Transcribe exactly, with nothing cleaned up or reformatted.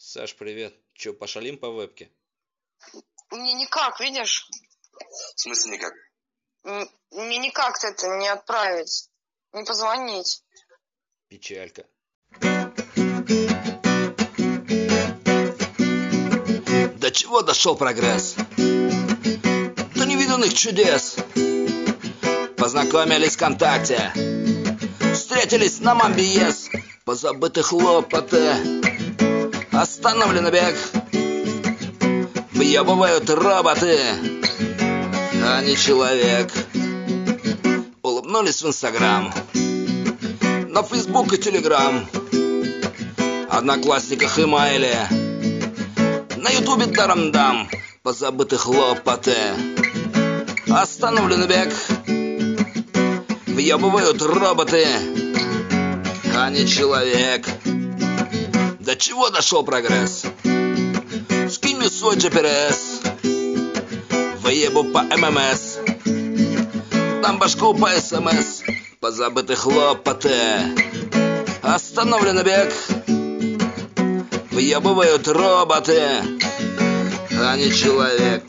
Саш, привет. Че, пошалим по вебке? Мне никак, видишь? В смысле никак? М- Мне никак это не отправить, не позвонить. Печалька. До чего дошел прогресс? До невиданных чудес. Познакомились ВКонтакте, встретились на Мамбиес. Позабыты хлопоты, остановлен бег. Въебывают роботы, а не человек. Улыбнулись в Инстаграм, на Фейсбук и Телеграм, Одноклассниках и Майле, на Ютубе дарам-дам. Позабыты хлопоты, остановлен бег. Въебывают роботы, а не человек. До чего дошел прогресс? Скинь мне свой джи пи эс, выебу по эм эм эс, дам башку по эс эм эс. Позабыты хлопоты, остановлен бег. Въебывают роботы, а не человек.